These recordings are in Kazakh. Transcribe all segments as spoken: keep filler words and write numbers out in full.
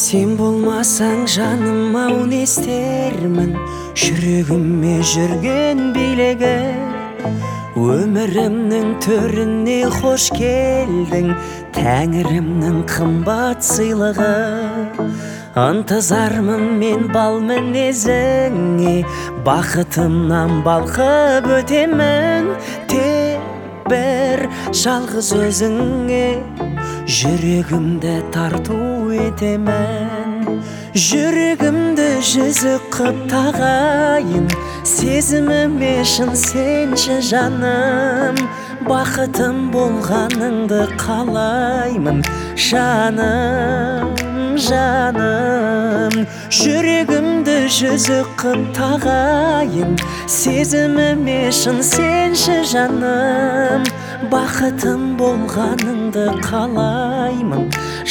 Сен болмасаң жаным-ау не істермін, жүрегіме жүрген билігі. Өмірімнің төріне қош келдің, тәңірімнің қымбат сыйлығы. Ынтызармын мен бал мінезіңе, бақытымнан балқып өтемін. Тек бір жалғыз өзіңе жүрегімді тарту етемін. Жүрегімді жүзік қып тағайын, сезіміме шын сенші жаным. Бақытым болғаныңды қалаймын, жаным, жаным. Жүрегімді жүзік қып тағайын, сезіміме шын сенші жаным. Бақытым болғаныңды қалаймын,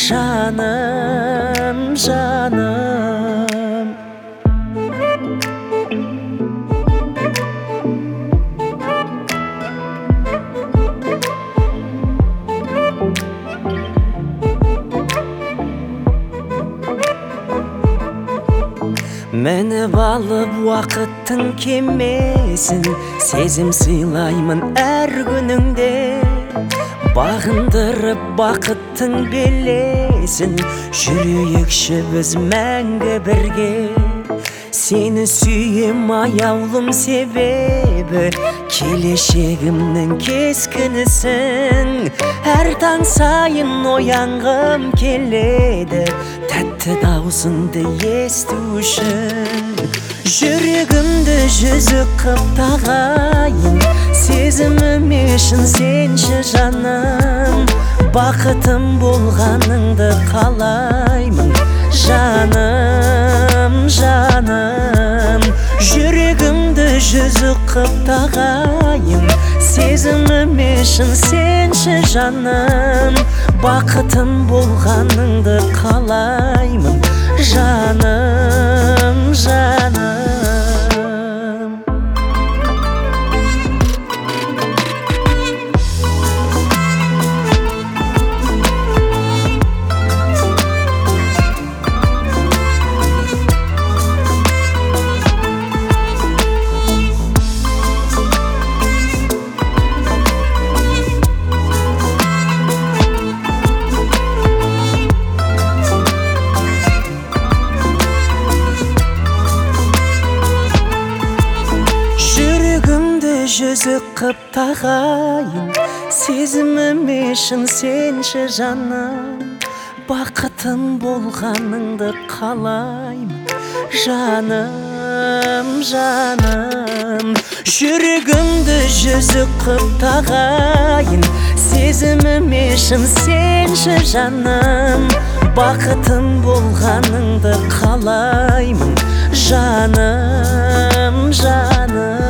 жаным, жаным. Мініп алып уақыттың кемесін, сезім сыйлаймын әр күніңде. Бағындырып бақыттың белесін, жүрейікші біз мәңгі бірге. Сені сүйем аяулым себебі, келешегімнің кескінісің. Әр таң сайын оянғым келеді, тәтті даусыңды есту үшін. Жүрегімді жүзік қып тағайын, сезіміме шын сенші жаным. Бақытым болғаныңды қалаймын, жаным, жаным. Жүрегімді жүзік қып тағайын, сезіміме шын сенші жаным. Бақытым болғаныңды қалаймын, жаным, жаным. Жүзік қып тағайын, сезіміме шын сенші жаным. Бақытым болғаныңды қалаймын, жаным, жаным. Жүрегімді жүзік қып тағайын, сезіміме шын сенші жаным. Бақытым болғаныңды қалаймын, жаным, жаным.